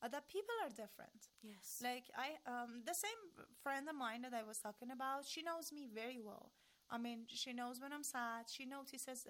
that people are different. Yes. Like the same friend of mine that I was talking about, she knows me very well. I mean, she knows when I'm sad. She notices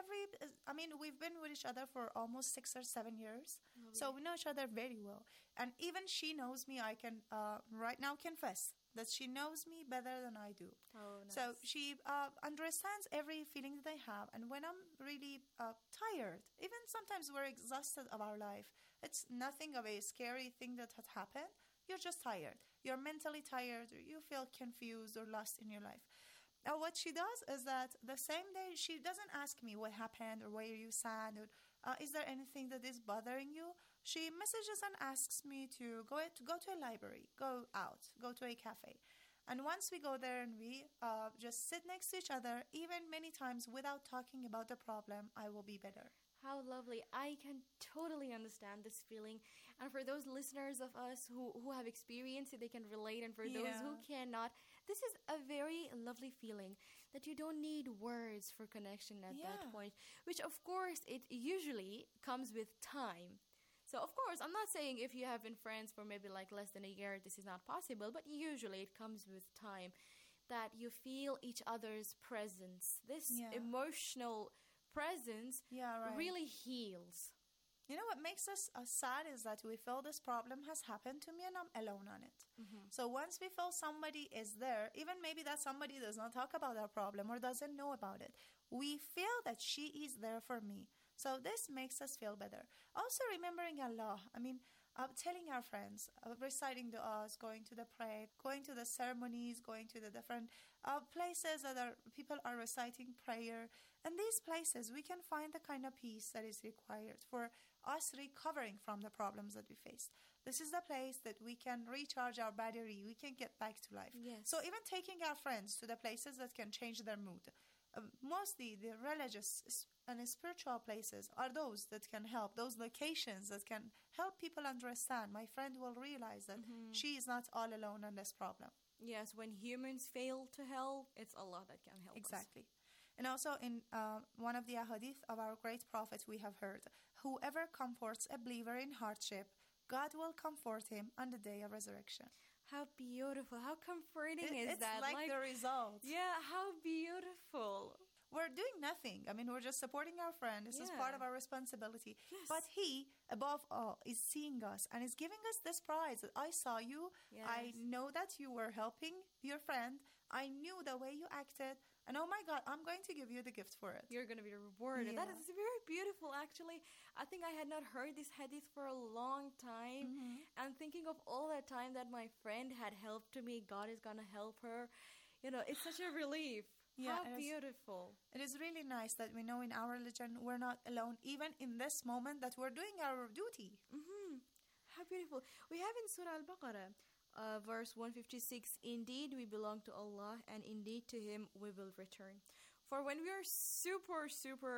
we've been with each other for almost 6 or 7 years. Lovely. So we know each other very well. And even she knows me. I can right now confess that she knows me better than I do. Oh, nice. So she understands every feeling that I have. And when I'm really tired, even sometimes we're exhausted of our life, it's nothing of a scary thing that had happened. You're just tired. You're mentally tired, or you feel confused or lost in your life. Now, what she does is that the same day, she doesn't ask me what happened or why are you sad or is there anything that is bothering you. She messages and asks me to go to a library, go out, go to a cafe. And once we go there and we just sit next to each other, even many times without talking about the problem, I will be better. How lovely. I can totally understand this feeling. And for those listeners of us who have experienced it, they can relate. And for those who cannot, this is a very lovely feeling that you don't need words for connection at that point, which of course it usually comes with time. So of course, I'm not saying if you have been friends for maybe like less than a year, this is not possible, but usually it comes with time that you feel each other's presence. This emotional presence really heals. You know what makes us sad is that we feel this problem has happened to me and I'm alone on it. Mm-hmm. So once we feel somebody is there, even maybe that somebody does not talk about our problem or doesn't know about it, we feel that she is there for me. So this makes us feel better. Also remembering Allah. I mean, telling our friends, reciting du'as, going to the prayer, going to the ceremonies, going to the different places that people are reciting prayer. In these places, we can find the kind of peace that is required for us recovering from the problems that we face. This is the place that we can recharge our battery. We can get back to life. Yes. So even taking our friends to the places that can change their mood. Mostly the religious and spiritual places are those that can help, those locations that can help people understand. My friend will realize that she is not all alone on this problem. Yes, when humans fail to help, it's Allah that can help us. Exactly. And also in one of the ahadith of our great prophet we have heard, whoever comforts a believer in hardship, God will comfort him on the day of resurrection. How beautiful. How comforting is that? It's like the result. Yeah, how beautiful. We're doing nothing. I mean, we're just supporting our friend. This is part of our responsibility. Yes. But he, above all, is seeing us and is giving us this prize. I saw you. Yes. I know that you were helping your friend. I knew the way you acted. And oh my God, I'm going to give you the gift for it. You're going to be rewarded. Yeah. That is very beautiful, actually. I think I had not heard this hadith for a long time. Mm-hmm. And thinking of all that time that my friend had helped me, God is going to help her. You know, it's such a relief. Yeah, how beautiful. It is really nice that we know in our religion we're not alone, even in this moment that we're doing our duty. Mm-hmm. How beautiful. We have in Surah Al-Baqarah, verse 156, indeed we belong to Allah and indeed to Him we will return. For when we are super,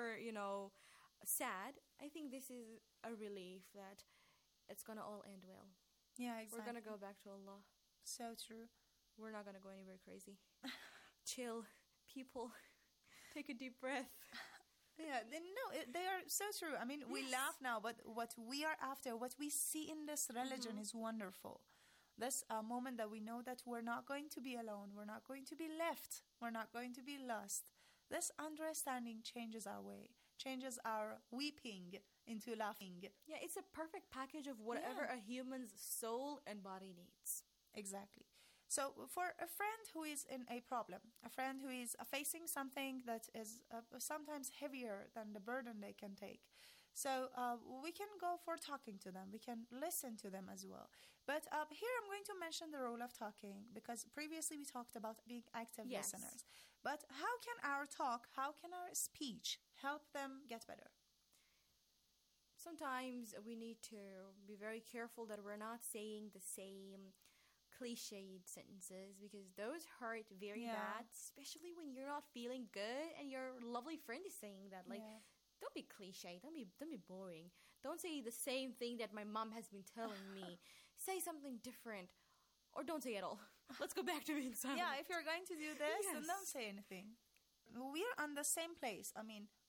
sad, I think this is a relief that it's going to all end well. Yeah, exactly. We're going to go back to Allah. So true. We're not going to go anywhere crazy. Chill. People, take a deep breath. Yeah, they are so true. I mean, we laugh now, but what we are after, what we see in this religion is wonderful. This moment that we know that we're not going to be alone, we're not going to be left, we're not going to be lost. This understanding changes our way, changes our weeping into laughing. Yeah, it's a perfect package of whatever a human's soul and body needs. Exactly. So for a friend who is in a problem, a friend who is facing something that is sometimes heavier than the burden they can take, so we can go for talking to them. We can listen to them as well. But here I'm going to mention the role of talking because previously we talked about being active listeners. But how can our talk, how can our speech help them get better? Sometimes we need to be very careful that we're not saying the same cliched sentences because those hurt very bad, especially when you're not feeling good and your lovely friend is saying that. Don't be cliche, don't be boring, don't say the same thing that my mom has been telling me. Say something different or don't say at all. Let's go back to being silent. If you're going to do this, then don't say anything. We're on the same place. I mean,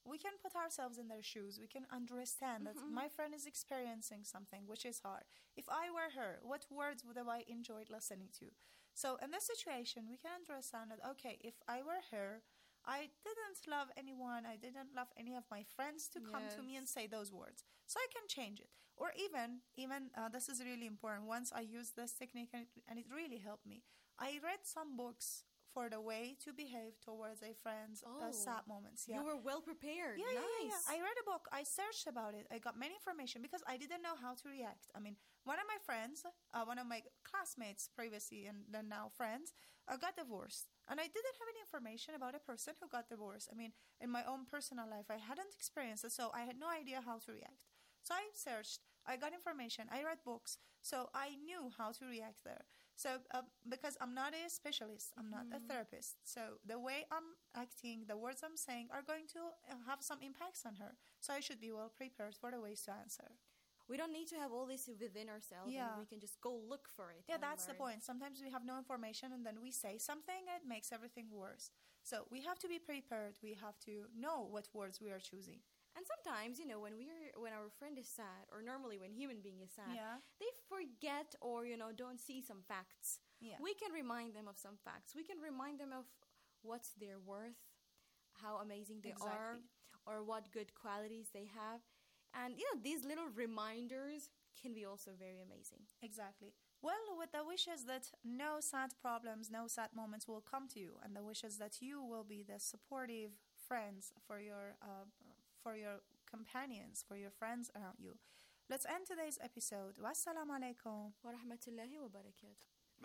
we can put ourselves in their shoes. We can understand that my friend is experiencing something which is hard. If I were her, what words would I enjoy listening to? So in this situation, we can understand that, okay, if I were her, I didn't love anyone. I didn't love any of my friends to come to me and say those words. So I can change it. Or even this is really important. Once I used this technique and it really helped me. I read some books for the way to behave towards a friend's sad moments. You were well prepared. Yeah, nice. I read a book. I searched about it. I got many information because I didn't know how to react. I mean, one of my friends, one of my classmates previously and then now friends, got divorced. And I didn't have any information about a person who got divorced. I mean, in my own personal life, I hadn't experienced it, so I had no idea how to react. So I searched, I got information, I read books, so I knew how to react there. So because I'm not a specialist, I'm not a therapist, so the way I'm acting, the words I'm saying are going to have some impacts on her. So I should be well prepared for the ways to answer. We don't need to have all this within ourselves, and we can just go look for it. Yeah, that's the point. Sometimes we have no information and then we say something, it makes everything worse. So we have to be prepared. We have to know what words we are choosing. And sometimes, when our friend is sad, or normally when human being is sad, they forget or, don't see some facts. Yeah. We can remind them of some facts. We can remind them of what's their worth, how amazing they are, or what good qualities they have. And, these little reminders can be also very amazing. Exactly. Well, with the wishes that no sad problems, no sad moments will come to you, and the wishes that you will be the supportive friends for your companions, for your friends around you. Let's end today's episode. Wassalamu alaikum wa rahmatullahi wa barakatuh.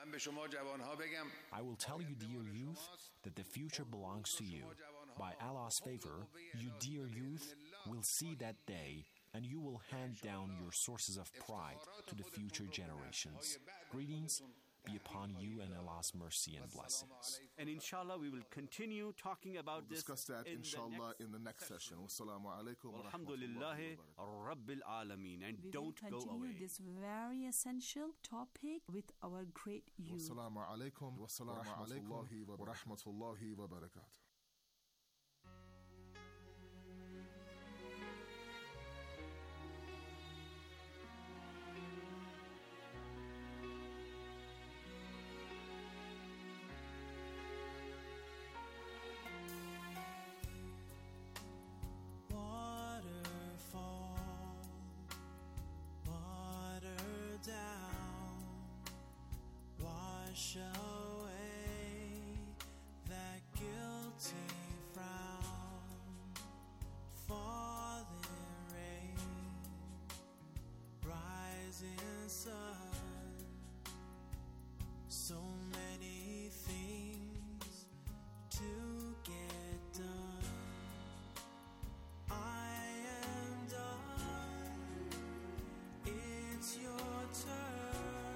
I will tell you, dear youth, that the future belongs to you. By Allah's favor, you, dear youth, will see that day, and you will hand down your sources of pride to the future generations. Greetings be upon you and Allah's mercy and blessings. And inshallah, we will continue talking about this. Discuss that, inshallah, in the next session. Wassalamu alaikum wa rahmatullahi rabbil alameen. And we don't go away. We will continue this very essential topic with our great youth. Wassalamu alaikum wa rahmatullahi wa barakatuh. Wash away that guilty frown, falling rain, rising sun. So many things to get done. I am done. It's your turn.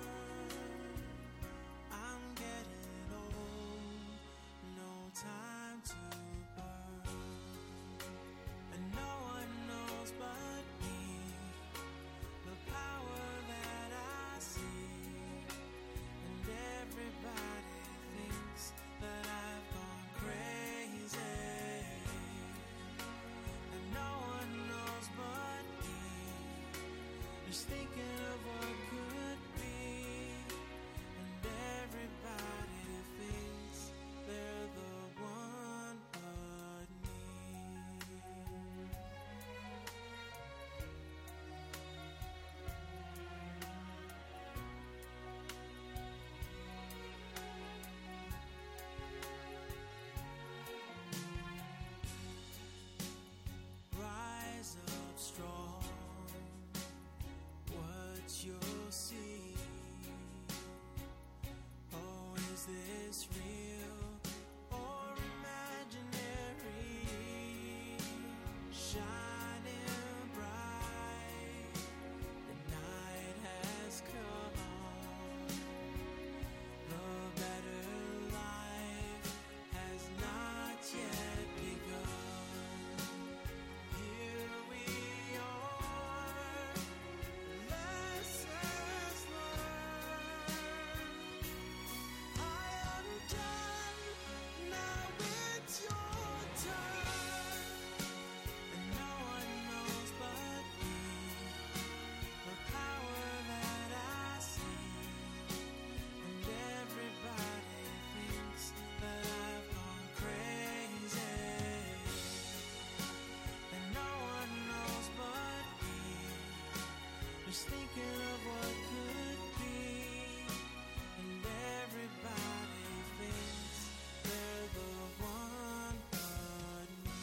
Time to burn, and no one knows but me the power that I see, and everybody thinks that I've gone crazy, and no one knows but me, just thinking of what could be, and everybody thinks they're the one but me. Rise up strong, what you'll see. Oh, is this real or imaginary? Shining bright, the night has come. The better life has not yet begun. Here we are, lessons learned. I am done. of what could be, and everybody thinks they're the one but me.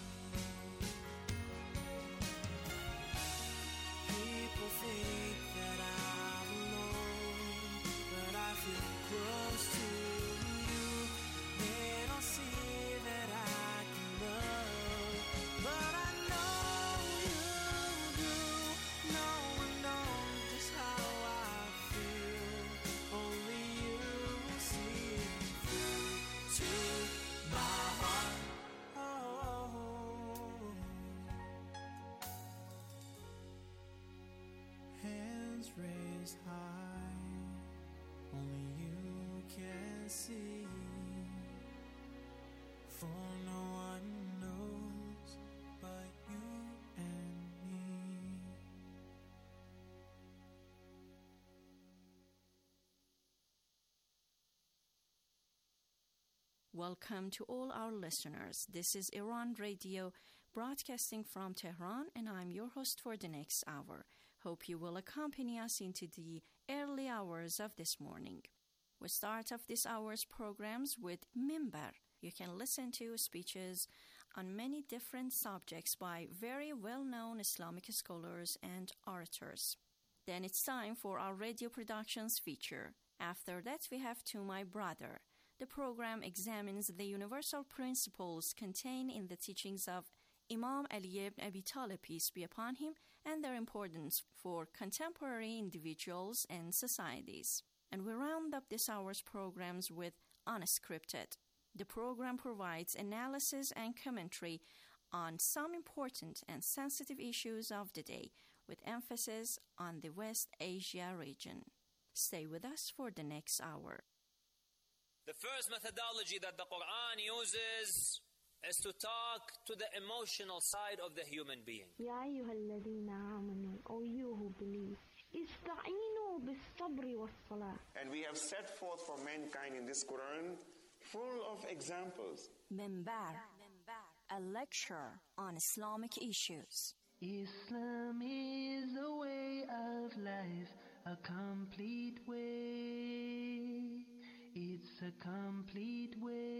People think that I'm alone, but I feel close to you. They don't see that I can love, but I know you do. No one knows just how I feel. Only you see through to my heart. Hands raised high, only you can see. For no one knows but you and me. Welcome to all our listeners. This is Iran Radio, broadcasting from Tehran, and I'm your host for the next hour. Hope you will accompany us into the early hours of this morning. We start off this hour's programs with Minbar. You can listen to speeches on many different subjects by very well-known Islamic scholars and orators. Then it's time for our radio productions feature. After that, we have To My Brother. The program examines the universal principles contained in the teachings of Imam Ali ibn Abi Talib, peace be upon him, and their importance for contemporary individuals and societies. And we round up this hour's programs with Unscripted. The program provides analysis and commentary on some important and sensitive issues of the day, with emphasis on the West Asia region. Stay with us for the next hour. The first methodology that the Quran uses is to talk to the emotional side of the human being. يا أيها الذين آمنوا, O you who believe, استعينوا بالصبر والصلاة. And we have set forth for mankind in this Quran full of examples. Minbar, a lecture on Islamic issues. Islam is a way of life, a complete way. It's a complete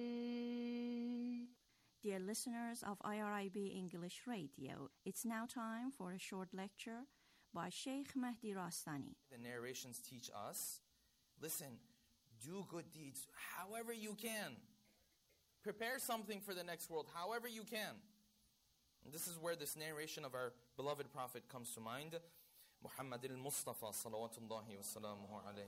way. Dear listeners of IRIB English Radio, it's now time for a short lecture by Sheikh Mahdi Rastani. The narrations teach us, listen, do good deeds however you can. Prepare something for the next world however you can. And this is where this narration of our beloved Prophet comes to mind. Muhammad al-Mustafa salawatullahi wa salamuhu alayhi.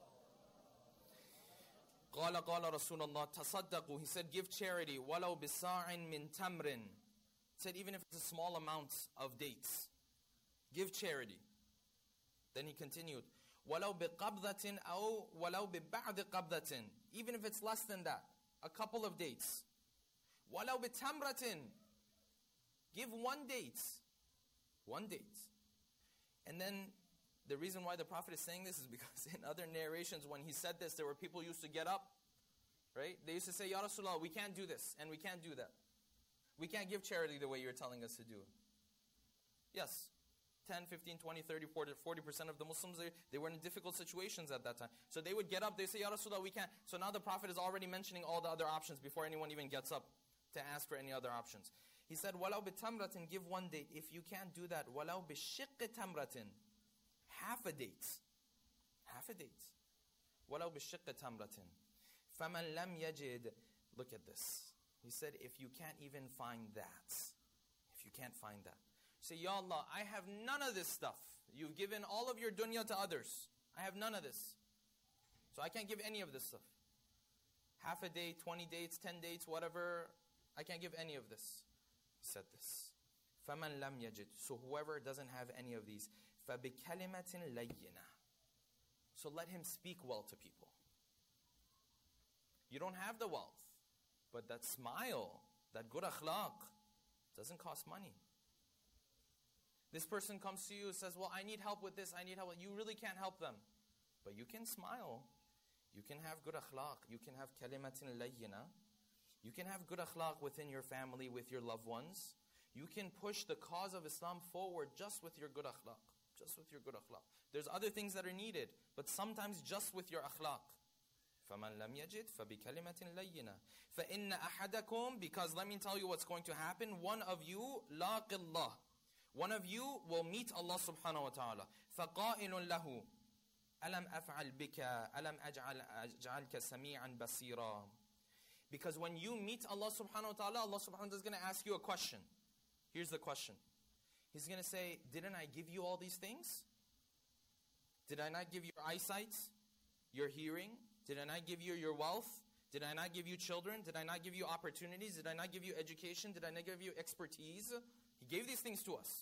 قال رسول الله تصدقوا. He said, give charity. وَلَوْ بِسَاعٍ مِّن تَمْرٍ. He said, even if it's a small amount of dates, give charity. Then he continued, وَلَوْ بِقَبْضَةٍ أَوْ وَلَوْ بِبَعْدِ قَبْضَةٍ. Even if it's less than that, a couple of dates. وَلَوْ بِتَمْرَةٍ. Give one date. One date. And then the reason why the Prophet is saying this is because in other narrations when he said this, there were people who used to get up, right? They used to say, Ya Rasulullah, we can't do this and we can't do that. We can't give charity the way you're telling us to do it. Yes, 10, 15, 20, 30, 40% of the Muslims, they were in difficult situations at that time. So they would get up, they say, Ya Rasulullah, we can't. So now the Prophet is already mentioning all the other options before anyone even gets up to ask for any other options. He said, وَلَوْ بِتَمْرَةٍ. Give one date. If you can't do that, وَلَوْ بِشِقِّ تَمْرَةٍ. Half a date. Half a date. وَلَوْ بِشِقِّ تَمْرَةٍ. فَمَنْ لَمْ يَجِدْ. Look at this. He said, if you can't even find that. If you can't find that. Say, Ya Allah, I have none of this stuff. You've given all of your dunya to others. I have none of this. So I can't give any of this stuff. Half a day, 20 dates, 10 dates, whatever. I can't give any of this. He said this. فَمَنْ لَمْ يَجِدْ. So whoever doesn't have any of these, فَبِكَلِمَةٍ لَيِّنَةٍ. So let him speak well to people. You don't have the wealth, but that smile, that good akhlaq, doesn't cost money. This person comes to you and says, well, I need help with this, I need help. You really can't help them. But you can smile. You can have good akhlaq. You can have kalimatin layyina. You can have good akhlaq within your family, with your loved ones. You can push the cause of Islam forward just with your good akhlaq. Just with your good akhlaq. There's other things that are needed, but sometimes just with your akhlaq. فَمَنْ لَمْ يَجِدْ فَبِكَلِمَةٍ لَيِّنَةٍ فَإِنَّ أَحَدَكُمْ, because let me tell you what's going to happen. One of you, لَاقِ اللَّهِ, one of you will meet Allah subhanahu wa ta'ala. فَقَائِلٌ لَهُ أَلَمْ أَفْعَلْ بِكَ أَلَمْ أَجْعَلْكَ سَمِيعًا بَصِيرًا. Because when you meet Allah subhanahu wa ta'ala, Allah subhanahu wa ta'ala is going to ask you a question. Here's the question. He's going to say, didn't I give you all these things? Did I not give you your eyesight, your hearing? Did I not give you your wealth? Did I not give you children? Did I not give you opportunities? Did I not give you education? Did I not give you expertise? He gave these things to us.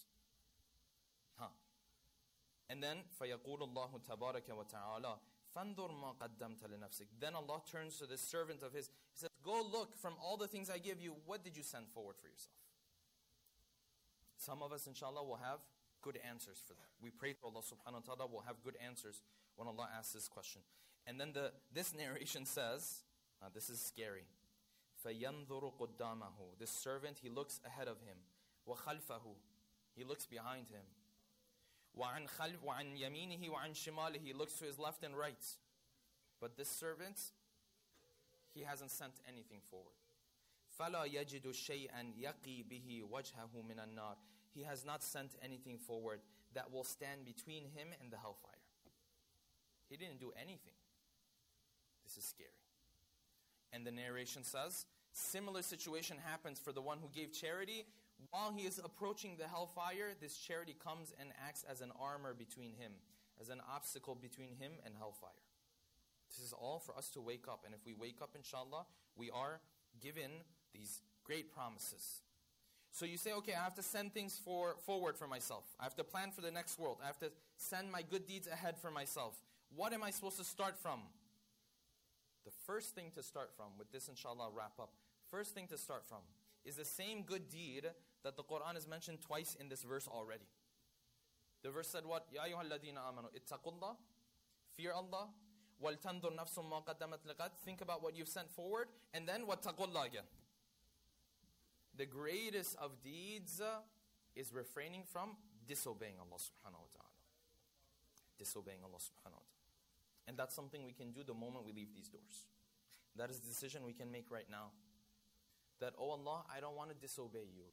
And then, فَيَقُولُ اللَّهُ تَبَارَكَ وَتَعَالَى فَانْظُرْ مَا قَدَّمْتَ لِنَفْسِكَ. Then Allah turns to this servant of His. He says, go look from all the things I give you. What did you send forward for yourself? Some of us, inshallah, will have good answers for that. We pray to Allah subhanahu wa ta'ala will have good answers when Allah asks this question. And then this narration says, this is scary. فَيَنْظُرُ قُدَّامَهُ. This servant, he looks ahead of him. وَخَلْفَهُ. He looks behind him. وَعَنْ يَمِينِهِ وَعَنْ شِمَالِهِ. He looks to his left and right. But this servant, he hasn't sent anything forward. فَلَا يَجِدُ شَيْئًا يَقِي بِهِ وَجْهَهُ مِنَ النَّارِ. He has not sent anything forward that will stand between him and the hellfire. He didn't do anything. This is scary. And the narration says, similar situation happens for the one who gave charity. While he is approaching the hellfire, this charity comes and acts as an armor between him, as an obstacle between him and hellfire. This is all for us to wake up. And if we wake up, inshallah, we are given these great promises. So you say, okay, I have to send things forward for myself. I have to plan for the next world. I have to send my good deeds ahead for myself. What am I supposed to start from? The first thing to start from, with this inshallah wrap up, first thing to start from is the same good deed that the Quran has mentioned twice in this verse already. The verse said what? Ya ayyuhal ladina amanu ittaqullah, fear Allah, wal tandur nafsum ma qaddamat liqad. Think about what you've sent forward, and then wattaqullah again. The greatest of deeds is refraining from disobeying Allah subhanahu wa ta'ala. Disobeying Allah subhanahu wa ta'ala. And that's something we can do the moment we leave these doors. That is the decision we can make right now. That, oh Allah, I don't want to disobey you.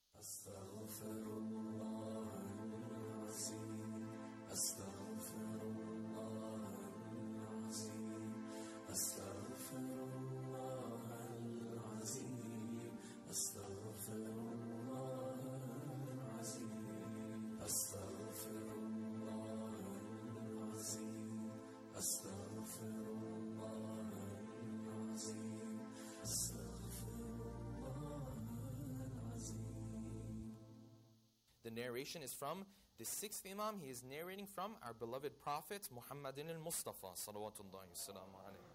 The narration is from the sixth Imam. He is narrating from our beloved Prophet Muhammadin al-Mustafa salawatullahi wassalamu alayhi.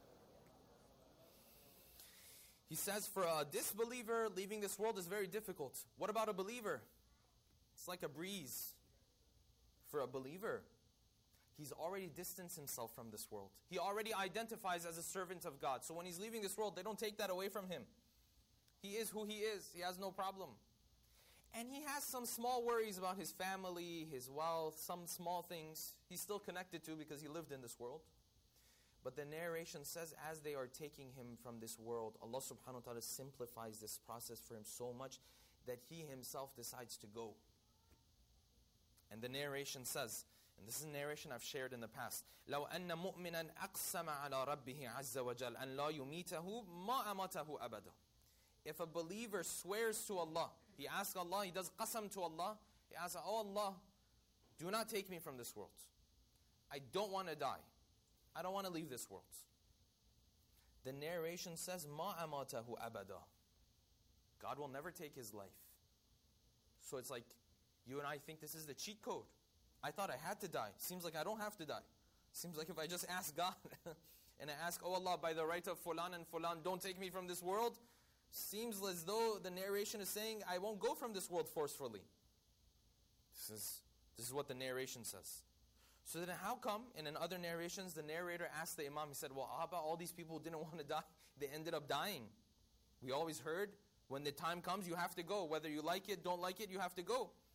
He says, for a disbeliever, leaving this world is very difficult. What about a believer? It's like a breeze. For a believer, he's already distanced himself from this world. He already identifies as a servant of God. So when he's leaving this world, they don't take that away from him. He is who he is. He has no problem. And he has some small worries about his family, his wealth, some small things he's still connected to because he lived in this world. But the narration says, as they are taking him from this world, Allah subhanahu wa ta'ala simplifies this process for him so much that he himself decides to go. And the narration says, and this is a narration I've shared in the past, لَوْ أَنَّ مُؤْمِنًا أَقْسَمَ عَلَى رَبِّهِ عَزَّ وَجَلَ أَنْ لَا يُمِيتَهُ مَا أَمَتَهُ أَبَدًا. If a believer swears to Allah, he asks Allah, he does qasam to Allah, he asks, oh Allah, do not take me from this world. I don't want to die. I don't want to leave this world. The narration says, مَا أَمَتَهُ أَبَدًا. God will never take his life. So it's like, you and I think this is the cheat code. I thought I had to die. Seems like I don't have to die. Seems like if I just ask God, and I ask, oh Allah, by the right of fulan and fulan, don't take me from this world, seems as though the narration is saying, I won't go from this world forcefully. This is what the narration says. So then how come, in other narrations, the narrator asked the Imam, he said, well, how about all these people who didn't want to die? They ended up dying. We always heard, when the time comes, you have to go. Whether you like it, don't like it, you have to go.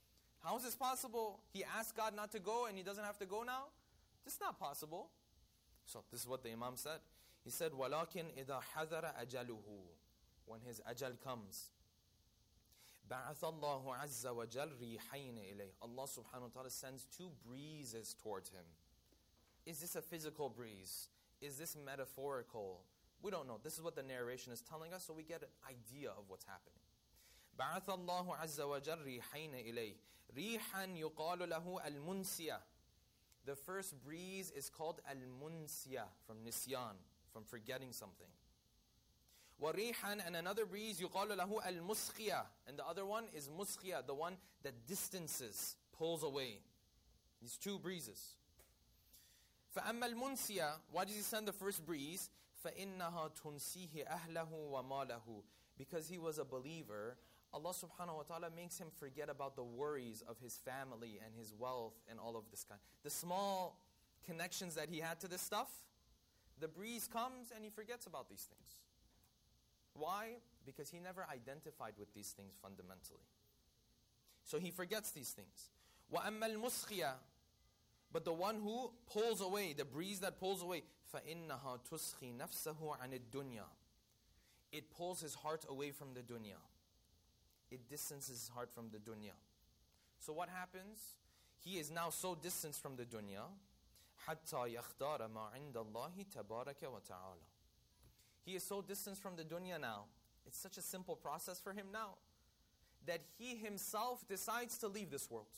How is this possible? He asked God not to go and he doesn't have to go now? This is not possible. So this is what the Imam said. He said, وَلَكِنْ إِذَا حَذَرَ أَجَلُهُ, when his ajal comes, بَعَثَ اللَّهُ عَزَّ وَجَلْ رِيحَيْنِ إِلَيْهِ, Allah subhanahu wa ta'ala sends two breezes towards him. Is this a physical breeze? Is this metaphorical? We don't know. This is what the narration is telling us, so we get an idea of what's happening. بَعَثَ اللَّهُ عَزَّ وَجَلْ رِيحَيْنِ إِلَيْهِ رِيحًا يُقَالُ لَهُ الْمُنْسِيَةِ. The first breeze is called al-munsiyah, from nisyan, from forgetting something. وَرِيحًا, and another breeze, يُقَالُ لَهُ الْمُسْخِيَةِ, and the other one is muskhiya, the one that distances, pulls away. These two breezes. فَأَمَّا الْمُنْسِيَةِ, why does he send the first breeze? فَإِنَّهَا تُنْسِيهِ أَهْلَهُ وَمَالَهُ. Because he was a believer, Allah subhanahu wa ta'ala makes him forget about the worries of his family and his wealth and all of this kind. The small connections that he had to this stuff, the breeze comes and he forgets about these things. Why? Because he never identified with these things fundamentally. So he forgets these things. وَأَمَّا الْمُسْخِيَةِ, but the one who pulls away, the breeze that pulls away, فَإِنَّهَا تُسْخِي نَفْسَهُ عَنِ الدُّنْيَا. It pulls his heart away from the dunya. It distances his heart from the dunya. So what happens? He is now so distanced from the dunya, حَتَّى يَخْتَارَ مَا عِنْدَ اللَّهِ تَبَارَكَ وَتَعَالَى. He is so distanced from the dunya now. It's such a simple process for him now, that he himself decides to leave this world.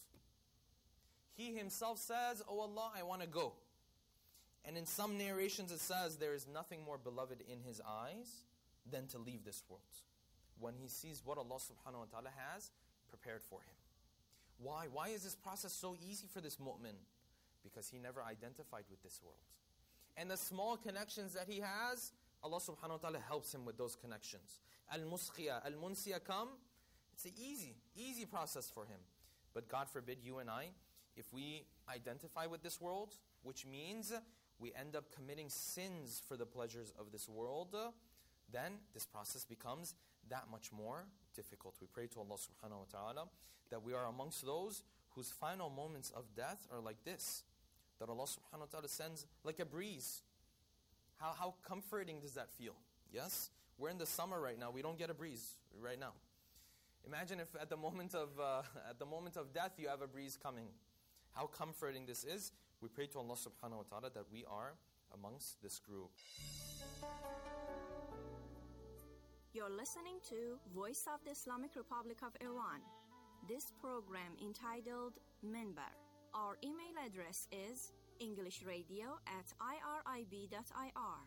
He himself says, "Oh Allah, I want to go." And in some narrations it says, there is nothing more beloved in his eyes than to leave this world, when he sees what Allah subhanahu wa ta'ala has prepared for him. Why? Why is this process so easy for this mu'min? Because he never identified with this world. And the small connections that he has, Allah subhanahu wa ta'ala helps him with those connections. Al-Muskhiya, Al-Munsiya come, it's an easy process for him. But God forbid you and I, if we identify with this world, which means we end up committing sins for the pleasures of this world, then this process becomes that much more difficult. We pray to Allah subhanahu wa ta'ala that we are amongst those whose final moments of death are like this, that Allah subhanahu wa ta'ala sends like a breeze. How comforting does that feel? Yes? We're in the summer right now. We don't get a breeze right now. Imagine if at the moment of death you have a breeze coming. How comforting this is. We pray to Allah subhanahu wa ta'ala that we are amongst this group. You're listening to Voice of the Islamic Republic of Iran. This program entitled Minbar. Our email address is englishradio@irib.ir.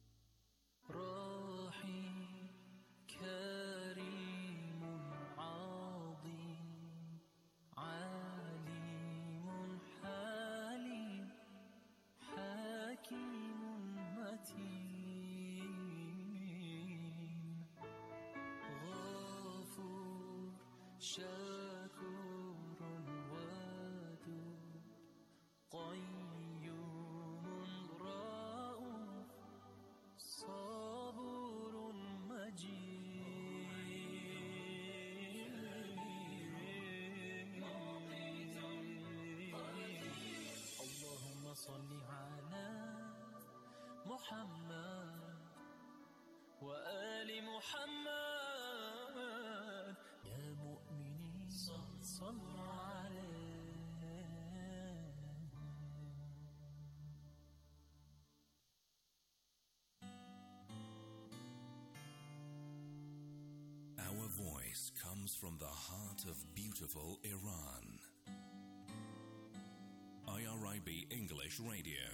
محمد وآل محمد يا مؤمنين صلوا عليه. Our voice comes from the heart of beautiful Iran. IRIB English Radio.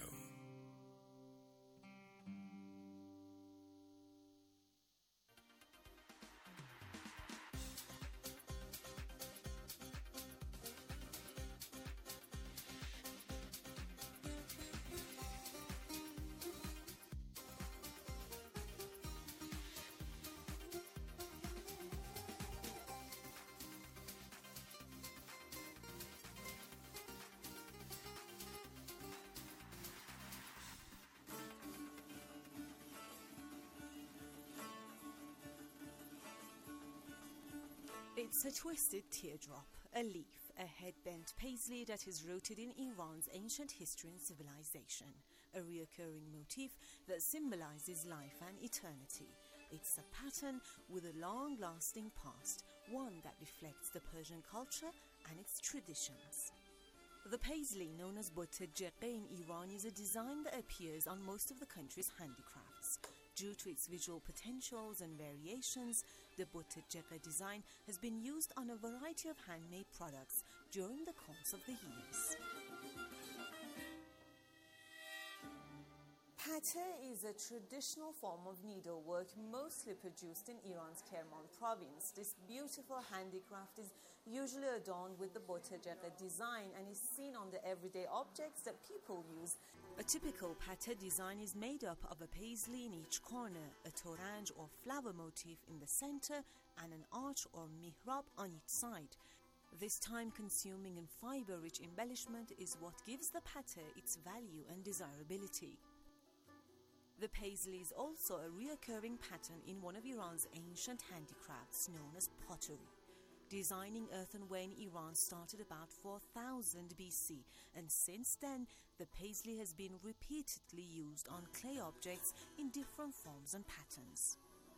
It's a twisted teardrop, a leaf, a headbent paisley that is rooted in Iran's ancient history and civilization, a recurring motif that symbolizes life and eternity. It's a pattern with a long-lasting past, one that reflects the Persian culture and its traditions. The paisley, known as botte jeqe in Iran, is a design that appears on most of the country's handicrafts. Due to its visual potentials and variations, the botte jeqe design has been used on a variety of handmade products during the course of the years. Pate is a traditional form of needlework mostly produced in Iran's Kerman province. This beautiful handicraft is usually adorned with the botte jeqe design and is seen on the everyday objects that people use. A typical pate design is made up of a paisley in each corner, a torange or flower motif in the center, and an arch or mihrab on each side. This time-consuming and fiber-rich embellishment is what gives the pate its value and desirability. The paisley is also a recurring pattern in one of Iran's ancient handicrafts known as pottery. Designing earthenware in Iran started about 4000 BC, and since then, the paisley has been repeatedly used on clay objects in different forms and patterns.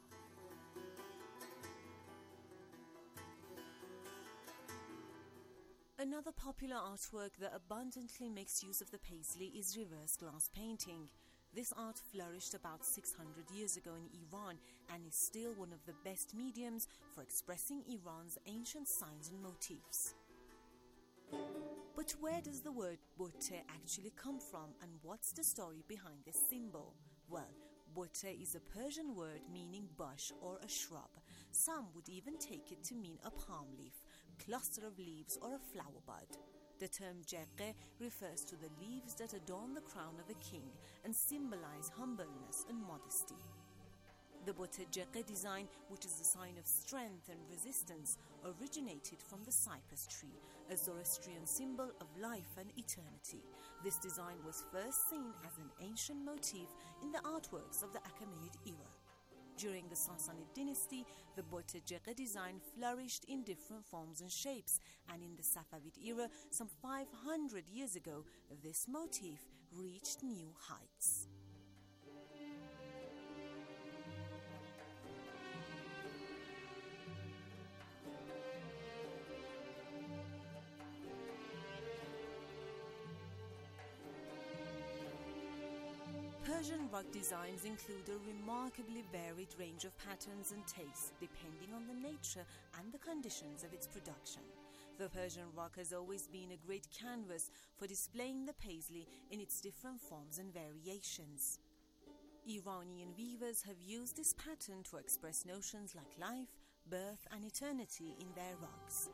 Another popular artwork that abundantly makes use of the paisley is reverse glass painting. This art flourished about 600 years ago in Iran and is still one of the best mediums for expressing Iran's ancient signs and motifs. But where does the word botte actually come from, and what's the story behind this symbol? Well, botte is a Persian word meaning bush or a shrub. Some would even take it to mean a palm leaf, cluster of leaves, or a flower bud. The term jeqe refers to the leaves that adorn the crown of a king and symbolize humbleness and modesty. The botte jeqe design, which is a sign of strength and resistance, originated from the cypress tree, a Zoroastrian symbol of life and eternity. This design was first seen as an ancient motif in the artworks of the Achaemenid era. During the Sassanid dynasty, the botte jeqe design flourished in different forms and shapes, and in the Safavid era, some 500 years ago, this motif reached new heights. Persian rug designs include a remarkably varied range of patterns and tastes depending on the nature and the conditions of its production. The Persian rug has always been a great canvas for displaying the paisley in its different forms and variations. Iranian weavers have used this pattern to express notions like life, birth, and eternity in their rugs.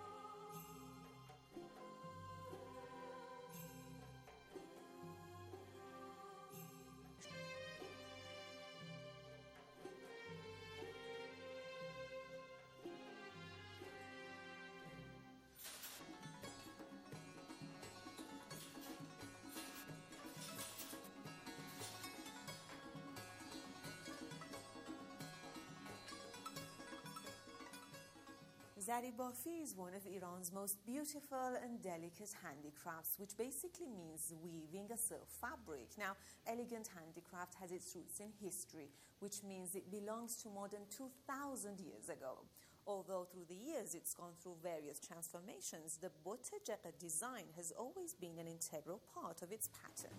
Zari Bafi is one of Iran's most beautiful and delicate handicrafts, which basically means weaving a silk fabric. Now, elegant handicraft has its roots in history, which means it belongs to more than 2,000 years ago. Although through the years it's gone through various transformations, the botte jeqe design has always been an integral part of its pattern.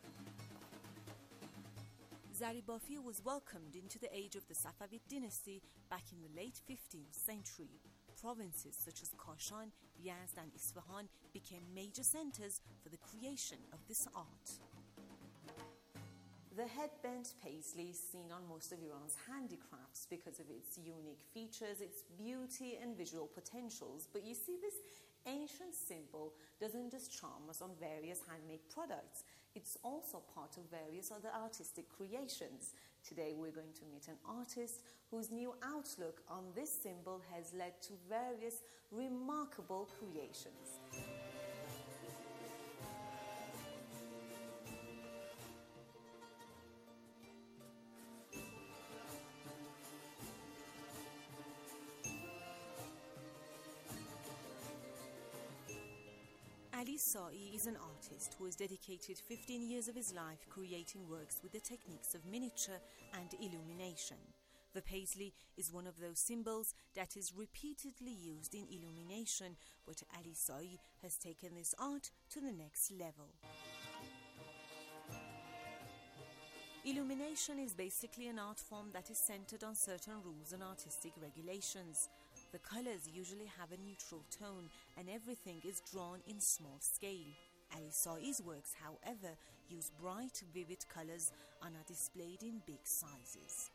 Zari Bafi was welcomed into the age of the Safavid dynasty back in the late 15th century. Provinces such as Kashan, Yazd, and Isfahan became major centers for the creation of this art. The headbent paisley is seen on most of Iran's handicrafts because of its unique features, its beauty and visual potentials. But you see, this ancient symbol doesn't just charm us on various handmade products. It's also part of various other artistic creations. Today we're going to meet an artist whose new outlook on this symbol has led to various remarkable creations. Ali Sa'i is an artist who has dedicated 15 years of his life creating works with the techniques of miniature and illumination. The paisley is one of those symbols that is repeatedly used in illumination, but Ali Sa'i has taken this art to the next level. Illumination is basically an art form that is centered on certain rules and artistic regulations. The colors usually have a neutral tone and everything is drawn in small scale. Ali Sa'i's works, however, use bright, vivid colors and are displayed in big sizes.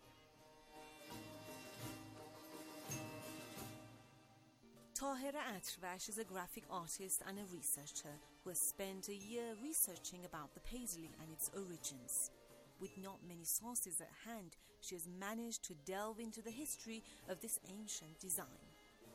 Tahira Atrash is a graphic artist and a researcher who has spent a year researching about the paisley and its origins. With not many sources at hand, she has managed to delve into the history of this ancient design.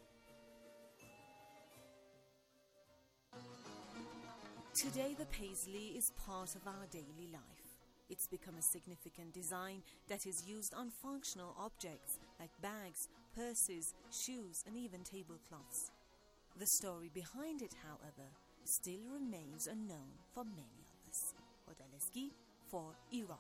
Today, the paisley is part of our daily life. It's become a significant design that is used on functional objects like bags, purses, shoes, and even tablecloths. The story behind it, however, still remains unknown for many of us. Odaleski for Iran.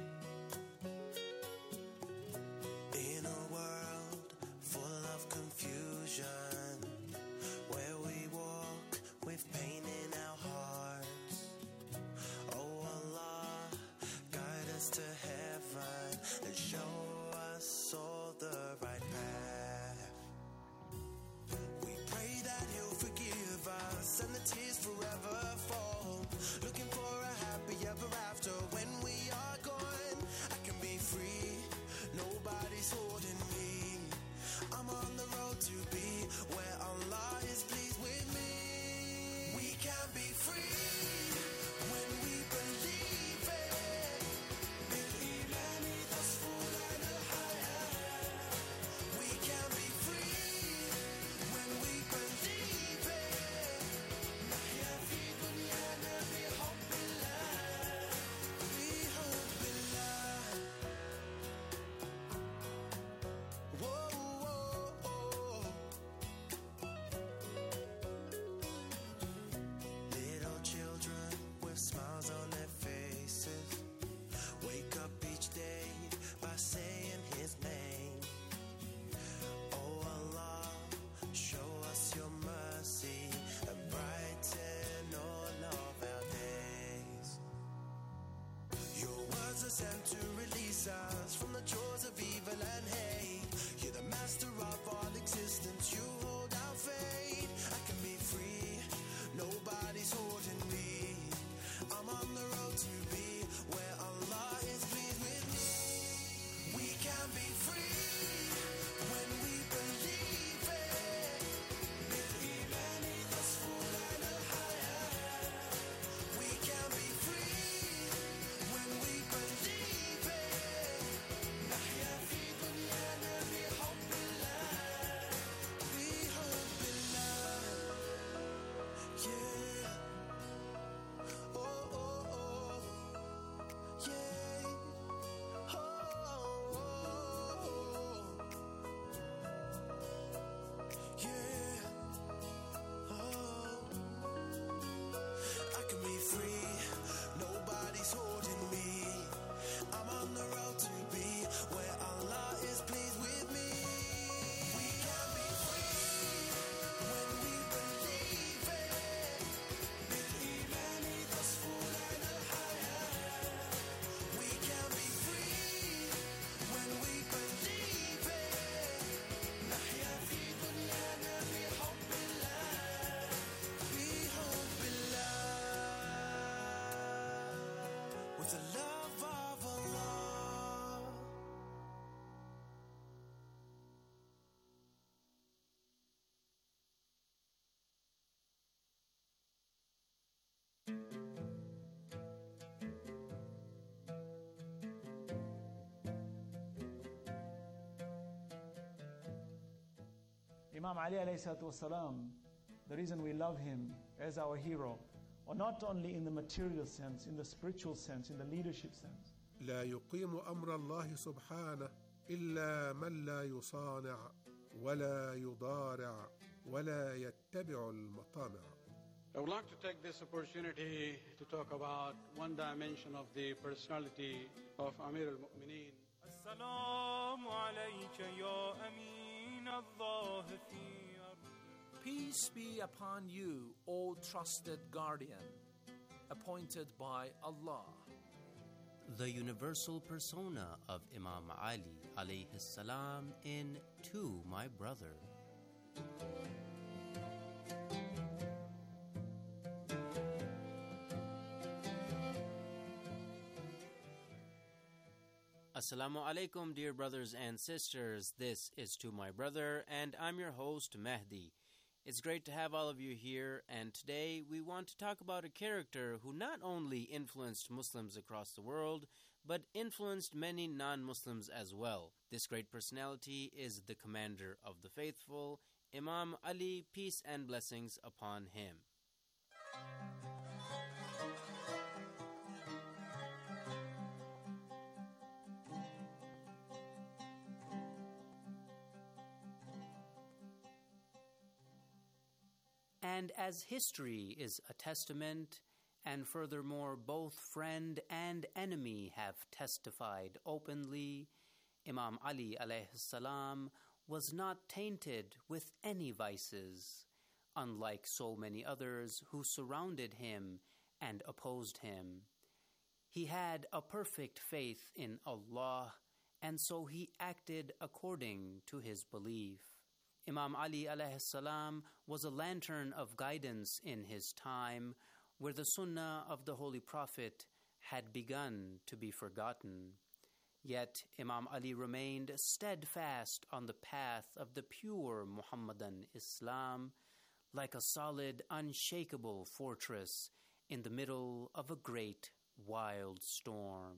In a world full of confusion, Imam Ali alayhi salatu wasalam, the reason we love him as our hero, or not only in the material sense, in the spiritual sense, in the leadership sense. لا يقيم أمر الله سبحانه إلا من لا يصانع ولا يضارع ولا يتبع المطامع. I would like to take this opportunity to talk about one dimension of the personality of Amir al-Mu'mineen. السلام عليك يا أمين الله في Peace be upon you, O trusted guardian, appointed by Allah. The universal persona of Imam Ali alayhi salam in To My Brother. Assalamu alaikum, dear brothers and sisters. This is To My Brother, and I'm your host, Mehdi. It's great to have all of you here, and today we want to talk about a character who not only influenced Muslims across the world, but influenced many non-Muslims as well. This great personality is the commander of the faithful, Imam Ali, peace and blessings upon him. And as history is a testament, and furthermore both friend and enemy have testified openly, Imam Ali alayhi salam was not tainted with any vices, unlike so many others who surrounded him and opposed him. He had a perfect faith in Allah, and so he acted according to his belief. Imam Ali alayhi salam was a lantern of guidance in his time, where the sunnah of the Holy Prophet had begun to be forgotten. Yet Imam Ali remained steadfast on the path of the pure Muhammadan Islam, like a solid, unshakable fortress in the middle of a great, wild storm.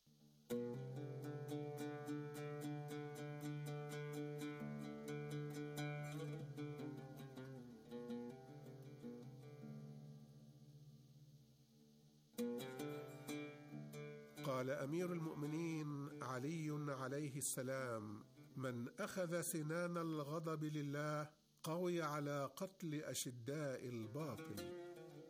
قال أمير المؤمنين علي عليه السلام: من أخذ سنان الغضب لله قوي على قتل أشداء الباطل.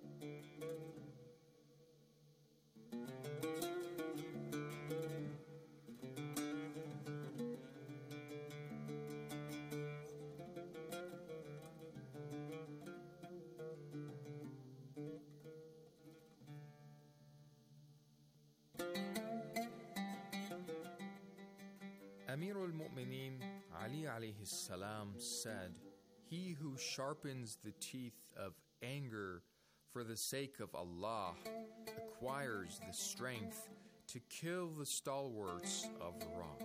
Amir al-Mu'mineen Ali alayhi salam said, "He who sharpens the teeth of anger for the sake of Allah acquires the strength to kill the stalwarts of wrong."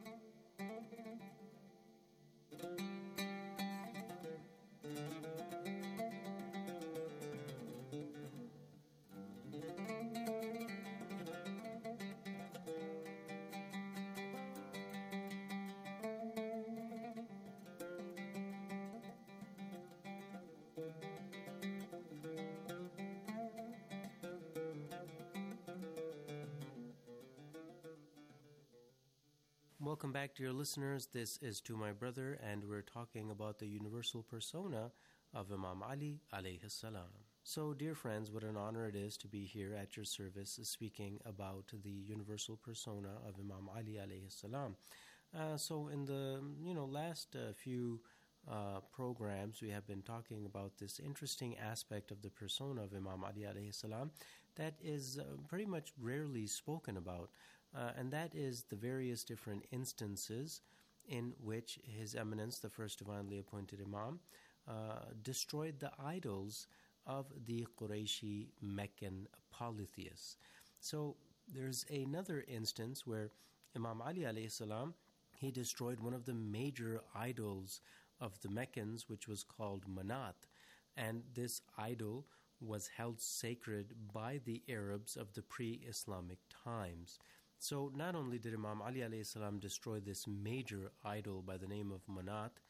Welcome back, dear listeners. This is To My Brother, and we're talking about the universal persona of Imam Ali alayhi salam. So, dear friends, what an honor it is to be here at your service speaking about the universal persona of Imam Ali alayhi salam. So in the last few programs, we have been talking about this interesting aspect of the persona of Imam Ali alayhi salam that is pretty much rarely spoken about. And that is the various different instances in which His Eminence, the first divinely appointed Imam, destroyed the idols of the Qurayshi Meccan polytheists. So there's another instance where Imam Ali alayhi salam, he destroyed one of the major idols of the Meccans, which was called Manat. And this idol was held sacred by the Arabs of the pre-Islamic times. So not only did Imam Ali alayhi salam destroy this major idol by the name of Manat,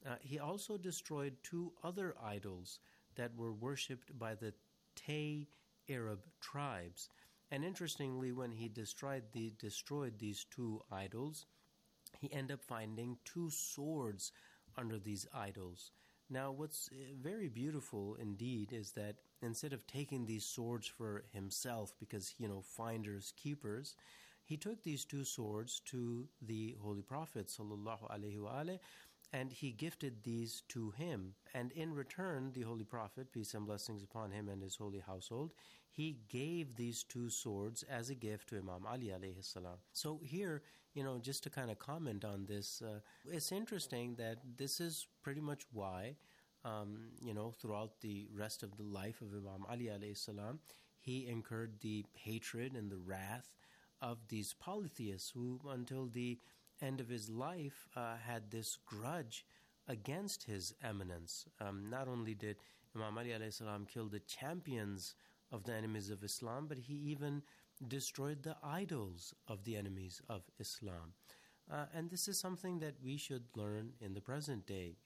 He also destroyed 2 other idols that were worshipped by the Tay Arab tribes. And interestingly, when he destroyed these 2 idols, he ended up finding 2 swords under these idols. Now, what's very beautiful indeed is that instead of taking these swords for himself, because, finders, keepers, he took these 2 swords to the Holy Prophet ﷺ, and he gifted these to him. And in return, the Holy Prophet, peace and blessings upon him and his holy household, he gave these 2 swords as a gift to Imam Ali alayhi salam. So here, just to kind of comment on this, it's interesting that this is pretty much why, throughout the rest of the life of Imam Ali alayhi salam, he incurred the hatred and the wrath of these polytheists who, until the end of his life, had this grudge against his eminence. Not only did Imam Ali alayhi salam kill the champions of the enemies of Islam, but he even destroyed the idols of the enemies of Islam. And this is something that we should learn in the present day,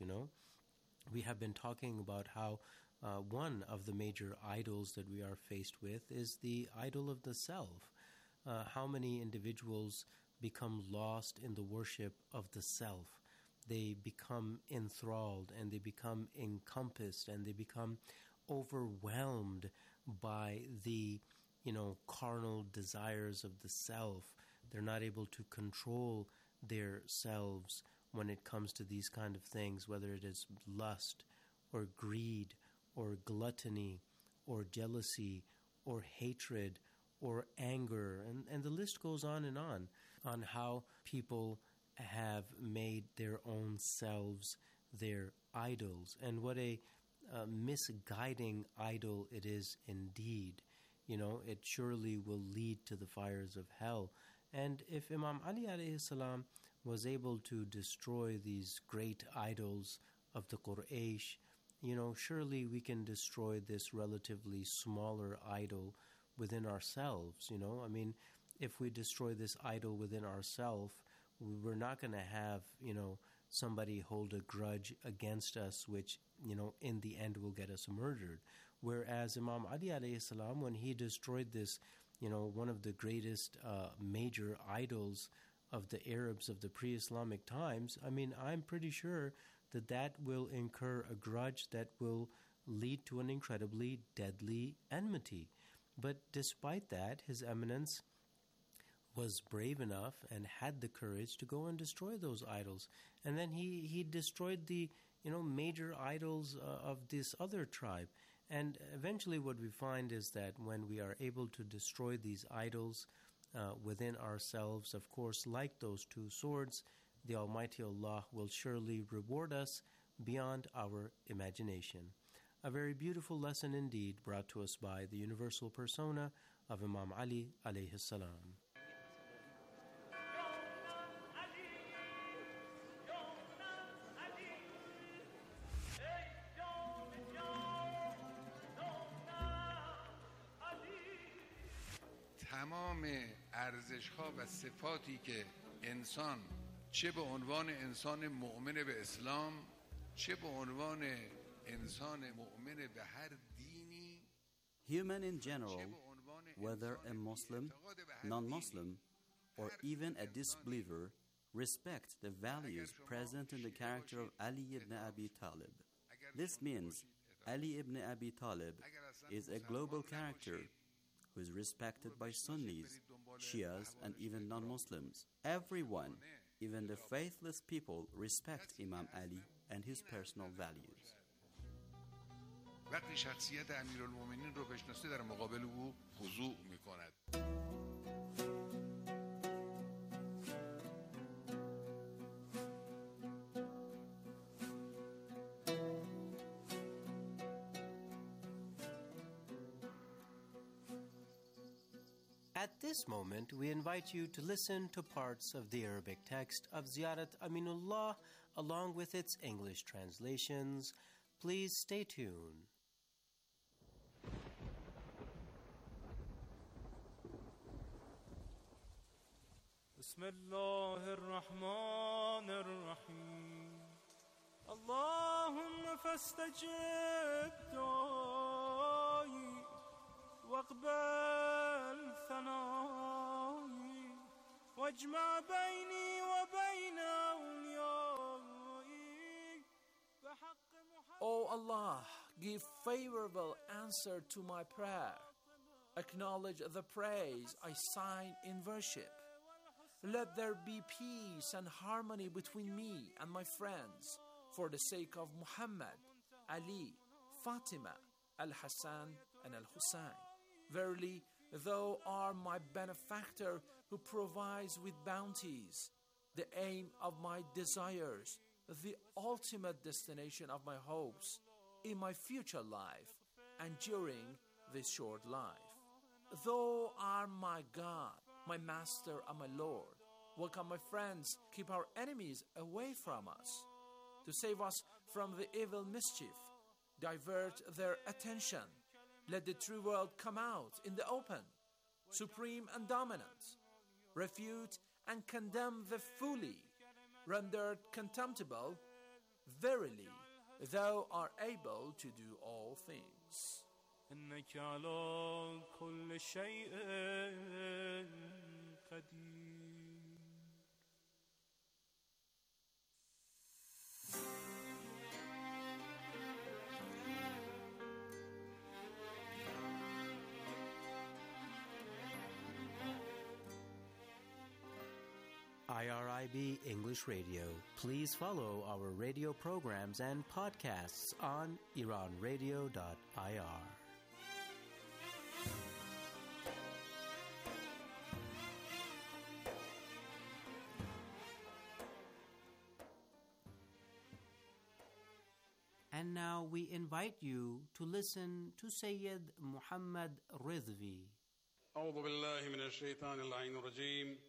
We have been talking about how one of the major idols that we are faced with is the idol of the self. How many individuals become lost in the worship of the self. They become enthralled and they become encompassed and they become overwhelmed by the, carnal desires of the self. They're not able to control their selves when it comes to these kind of things, whether it is lust or greed or gluttony or jealousy or hatred or anger, and the list goes on how people have made their own selves their idols, and what a misguiding idol it is indeed. It surely will lead to the fires of hell. And if Imam Ali alayhi salam was able to destroy these great idols of the Quraysh, surely we can destroy this relatively smaller idol within ourselves, if we destroy this idol within ourselves, we're not going to have, somebody hold a grudge against us, which, in the end will get us murdered. Whereas Imam Ali alayhi salam, when he destroyed this, one of the greatest major idols of the Arabs of the pre-Islamic times, I'm pretty sure that will incur a grudge that will lead to an incredibly deadly enmity. But despite that, His Eminence was brave enough and had the courage to go and destroy those idols. And then he destroyed the, major idols of this other tribe. And eventually what we find is that when we are able to destroy these idols within ourselves, of course, like those 2 swords, the Almighty Allah will surely reward us beyond our imagination. A very beautiful lesson indeed, brought to us by the universal persona of Imam Ali alayhi salam. تمام ارزش‌ها و صفاتی که انسان چه به عنوان انسان مؤمن به اسلام چه به عنوان انسان مؤمن به هر دینی Human in general, whether a Muslim, non-Muslim, or even a disbeliever, respect the values present in the character of Ali ibn Abi Talib. This means Ali ibn Abi Talib is a global character who is respected by Sunnis, Shias, and even non-Muslims. Everyone, even the faithless people, respect Imam Ali and his personal values. وقتی شخصیت امیرالمومنین رو بشناسه در مقابل او خضوع میکند. At this moment, we invite you to listen to parts of the Arabic text of Ziyarat Aminullah along with its English translations. Please stay tuned. بسم الله الرحمن الرحيم الله واستجب دعائي واقبل ثنائي واجمع بيني وبين أوليائي بحق محمد. O Allah, give favorable answer to my prayer. Acknowledge the praise I sign in worship. Let there be peace and harmony between me and my friends for the sake of Muhammad, Ali, Fatima, Al-Hassan and Al-Hussein. Verily, thou art my benefactor who provides with bounties, the aim of my desires, the ultimate destination of my hopes in my future life and during this short life. Thou art my God, my Master and my Lord. Welcome, my friends, keep our enemies away from us. To save us from the evil mischief, divert their attention. Let the true world come out in the open, supreme and dominant. Refute and condemn the fully, rendered contemptible. Verily, thou art able to do all things. إنك على كل شيء قدير. IRIB English Radio. Please follow our radio programs and podcasts on iranradio.ir. And now we invite you to listen to Sayyid Muhammad Ridvi. أعوذ بالله من الشيطان اللعين الرجيم.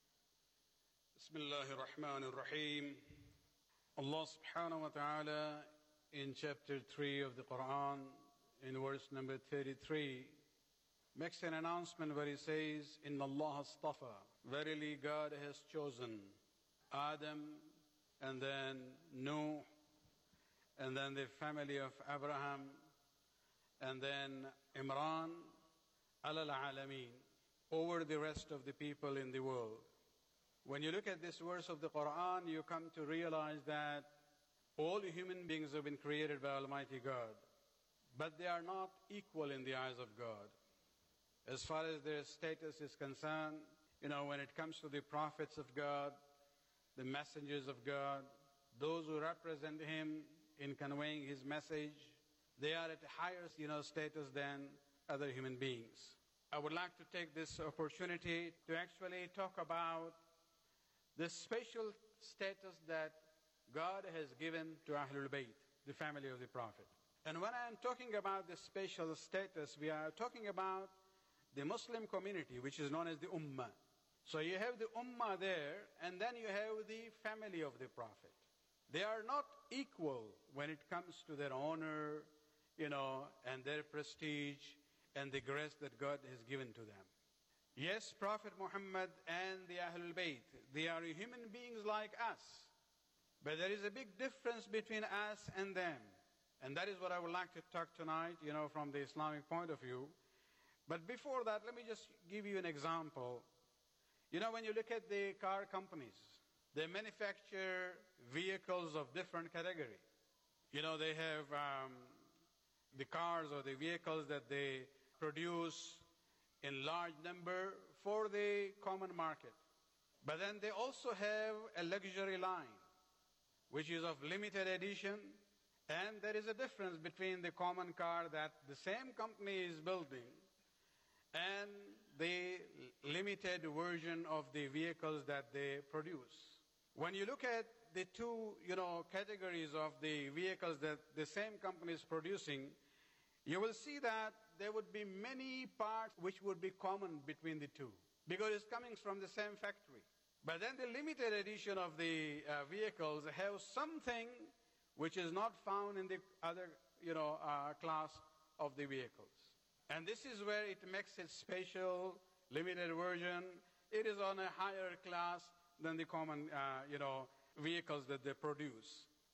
بسم الله الرحمن الرحيم. Allah subhanahu wa ta'ala in chapter 3 of the Quran, in verse number 33, makes an announcement where he says, Inna Allah astafa, verily God has chosen Adam, and then Nuh, and then the family of Abraham, and then Imran, alal alameen, over the rest of the people in the world. When you look at this verse of the Quran, you come to realize that all human beings have been created by Almighty God, but they are not equal in the eyes of God. As far as their status is concerned, when it comes to the prophets of God, the messengers of God, those who represent Him in conveying His message, they are at a higher, status than other human beings. I would like to take this opportunity to actually talk about the special status that God has given to Ahlul Bayt, the family of the Prophet. And when I am talking about this special status, we are talking about the Muslim community, which is known as the Ummah. So you have the Ummah there, and then you have the family of the Prophet. They are not equal when it comes to their honor, and their prestige, and the grace that God has given to them. Yes, Prophet Muhammad and the Ahlul Bayt, they are human beings like us. But there is a big difference between us and them. And that is what I would like to talk tonight, from the Islamic point of view. But before that, let me just give you an example. When you look at the car companies, they manufacture vehicles of different category. They have the cars or the vehicles that they produce in large number for the common market. But then they also have a luxury line, which is of limited edition, and there is a difference between the common car that the same company is building and the limited version of the vehicles that they produce. When you look at the two, categories of the vehicles that the same company is producing, you will see that there would be many parts which would be common between the two, because it's coming from the same factory. But then the limited edition of the vehicles have something which is not found in the other, class of the vehicles. And this is where it makes it special, limited version. It is on a higher class than the common, vehicles that they produce.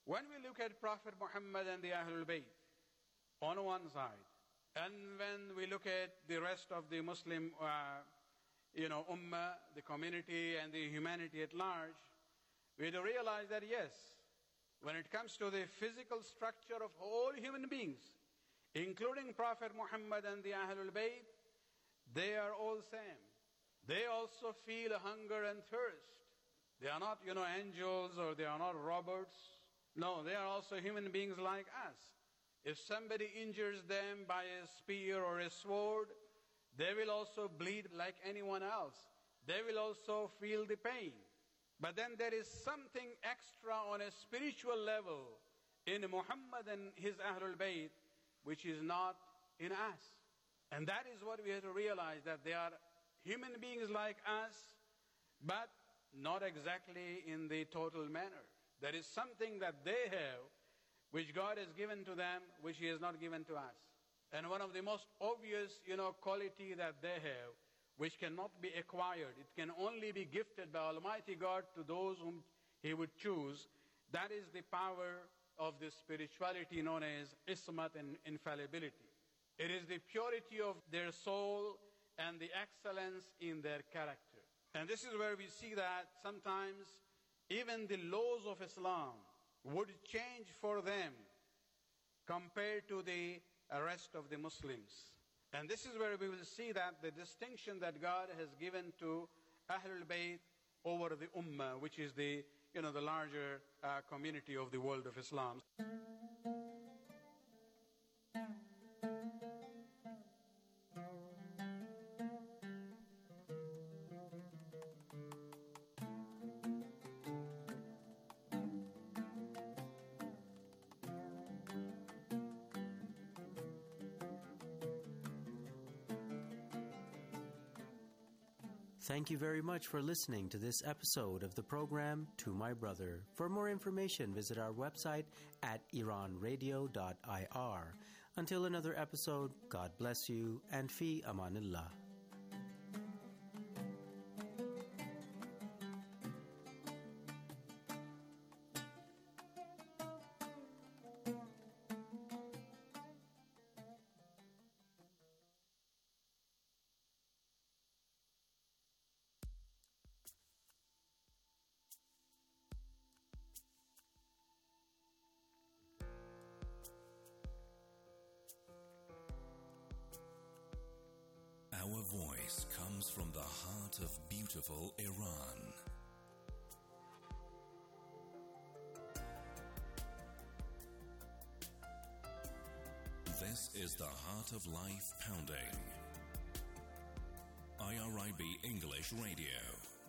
When we look at Prophet Muhammad and the Ahlul Bayt on one side, and when we look at the rest of the Muslim ummah, the community and the humanity at large, we have to realize that yes, when it comes to the physical structure of all human beings, including Prophet Muhammad and the Ahlul Bayt, they are all same. They also feel hunger and thirst. They are not, angels, or they are not robots. No, they are also human beings like us. If somebody injures them by a spear or a sword, they will also bleed like anyone else. They will also feel the pain. But then there is something extra on a spiritual level in Muhammad and his Ahlul Bayt, which is not in us. And that is what we have to realize, that they are human beings like us, but not exactly in the total manner. There is something that they have, which God has given to them, which He has not given to us. And one of the most obvious, quality that they have, which cannot be acquired, it can only be gifted by Almighty God to those whom He would choose, that is the power of the spirituality known as ismat and infallibility. It is the purity of their soul and the excellence in their character. And this is where we see that sometimes even the laws of Islam would change for them compared to the rest of the Muslims. And this is where we will see that the distinction that God has given to Ahlul Bayt over the Ummah, which is the larger community of the world of Islam. Thank you very much for listening to this episode of the program To My Brother. For more information, visit our website at iranradio.ir. Until another episode, God bless you and fi amanillah. Our voice comes from the heart of beautiful Iran. This is the Heart of Life Pounding. IRIB English Radio.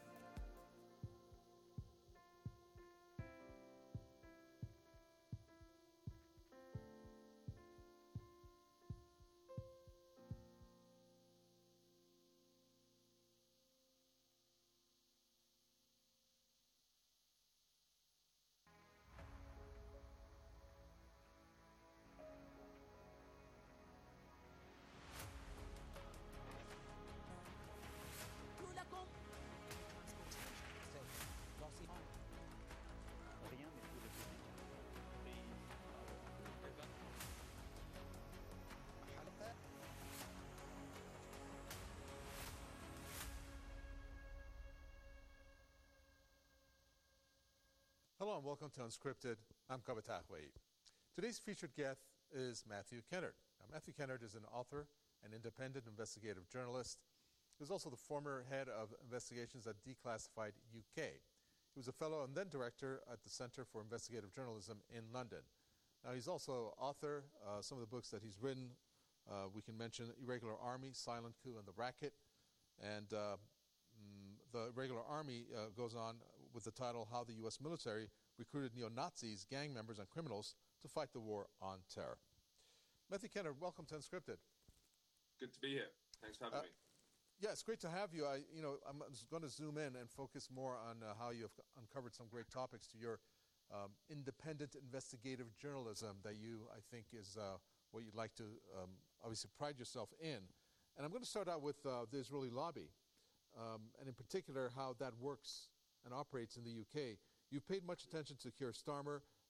Hello and welcome to Unscripted. I'm Kavitah Wade. Today's featured guest is Matthew Kennard. Now, Matthew Kennard is an author and independent investigative journalist. He was also the former head of investigations at Declassified UK. He was a fellow and then director at the Centre for Investigative Journalism in London. Now, he's also author. Some of the books that he's written, we can mention Irregular Army, Silent Coup, and The Racket. And the Irregular Army goes on with the title, How the U.S. Military Recruited Neo-Nazis, Gang Members, and Criminals to Fight the War on Terror. Matthew Kennard, welcome to Unscripted. Good to be here. Thanks for having me. Yeah, it's great to have you. I'm going to zoom in and focus more on how you have uncovered some great topics to your independent investigative journalism that you, I think, is what you'd like to obviously pride yourself in. And I'm going to start out with the Israeli lobby, and in particular how that works and operates in the UK. You've paid much attention to Keir Starmer,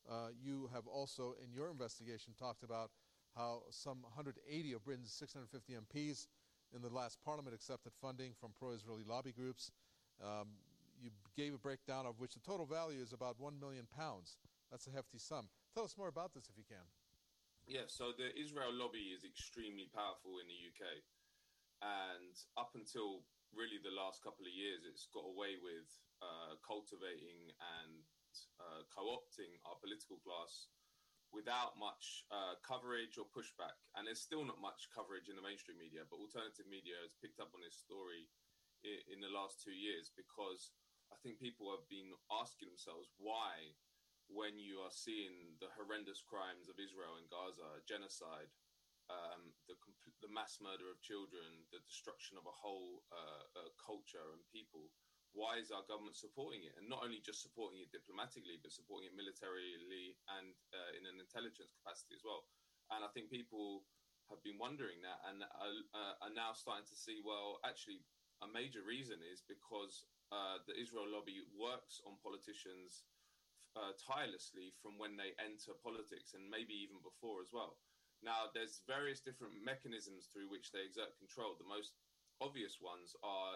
You have also, in your investigation, talked about how some 180 of Britain's 650 MPs in the last parliament accepted funding from pro-Israeli lobby groups. You gave a breakdown of which the total value is about £1 million. That's a hefty sum. Tell us more about this if you can. Yeah, so the Israel lobby is extremely powerful in the UK. And up until really the last couple of years, it's got away with cultivating and co-opting our political class without much coverage or pushback. And there's still not much coverage in the mainstream media, but alternative media has picked up on this story in the last 2 years, because I think people have been asking themselves why, when you are seeing the horrendous crimes of Israel in Gaza, genocide, the mass murder of children, the destruction of a whole culture and people, why is our government supporting it? And not only just supporting it diplomatically, but supporting it militarily and in an intelligence capacity as well. And I think people have been wondering that and are now starting to see, well, actually, a major reason is because the Israel lobby works on politicians tirelessly from when they enter politics, and maybe even before as well. Now, there's various different mechanisms through which they exert control. The most obvious ones are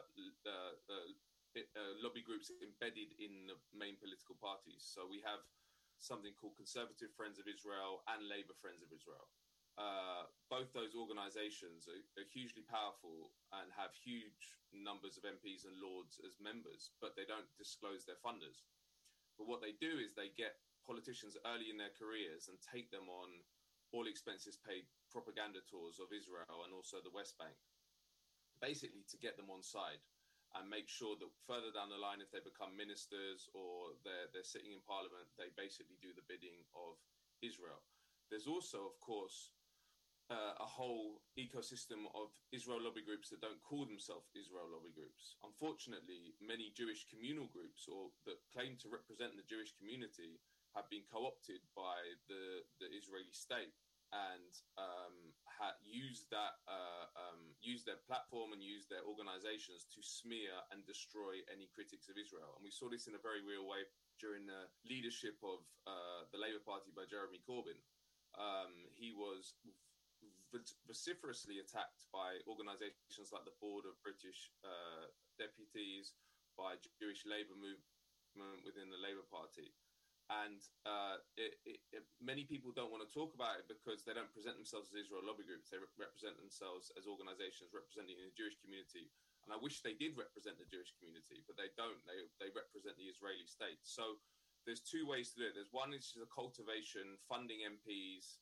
lobby groups embedded in the main political parties. So we have something called Conservative Friends of Israel and Labour Friends of Israel. Both those organisations are hugely powerful and have huge numbers of MPs and Lords as members, but they don't disclose their funders. But what they do is they get politicians early in their careers and take them on all expenses paid propaganda tours of Israel and also the West Bank, basically to get them on side and make sure that further down the line, if they become ministers or they're sitting in parliament, they basically do the bidding of Israel. There's also, of course, a whole ecosystem of Israel lobby groups that don't call themselves Israel lobby groups. Unfortunately, many Jewish communal groups or that claim to represent the Jewish community have been co-opted by the Israeli state and use their platform and use their organizations to smear and destroy any critics of Israel. And we saw this in a very real way during the leadership of the Labour Party by Jeremy Corbyn. He was vociferously attacked by organizations like the Board of British Deputies, by Jewish Labour movement within the Labour Party. And many people don't want to talk about it because they don't present themselves as Israel lobby groups. They represent themselves as organizations representing the Jewish community. And I wish they did represent the Jewish community, but they don't. They represent the Israeli state. So there's two ways to do it. There's one is the cultivation, funding MPs,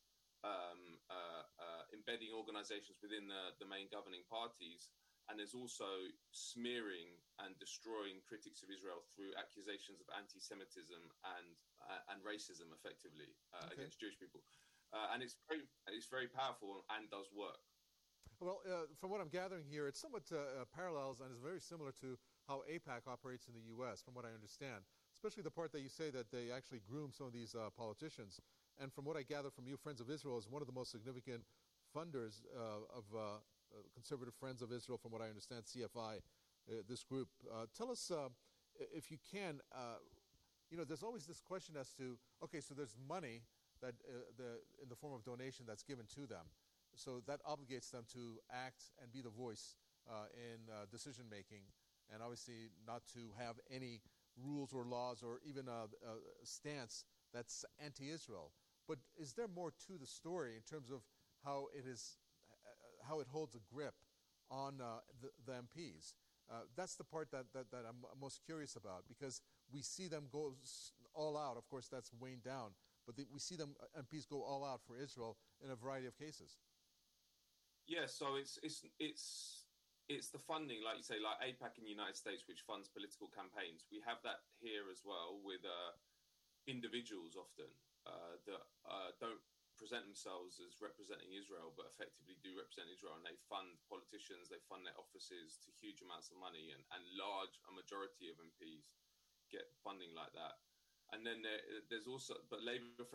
embedding organizations within the main governing parties. And there's also smearing and destroying critics of Israel through accusations of anti-Semitism and racism, effectively, against Jewish people. And it's very powerful and does work. Well, from what I'm gathering here, it somewhat parallels and is very similar to how AIPAC operates in the U.S., from what I understand, especially the part that you say that they actually groom some of these politicians. And from what I gather from you, Friends of Israel is one of the most significant funders of Conservative Friends of Israel, from what I understand, CFI, this group. Tell us, if you can, there's always this question as to, okay, so there's money that in the form of donation that's given to them. So that obligates them to act and be the voice in decision-making, and obviously not to have any rules or laws or even a stance that's anti-Israel. But is there more to the story in terms of how it holds a grip on the MPs? That's the part that I'm most curious about, because we see them go all out. Of course, that's waned down, but we see them MPs go all out for Israel in a variety of cases. Yeah, so it's the funding, like you say, like AIPAC in the United States, which funds political campaigns. We have that here as well with individuals often that don't present themselves as representing Israel, but effectively do represent Israel, and they fund politicians, they fund their offices to huge amounts of money, and a majority of MPs get funding like that. And then there's also, but Labour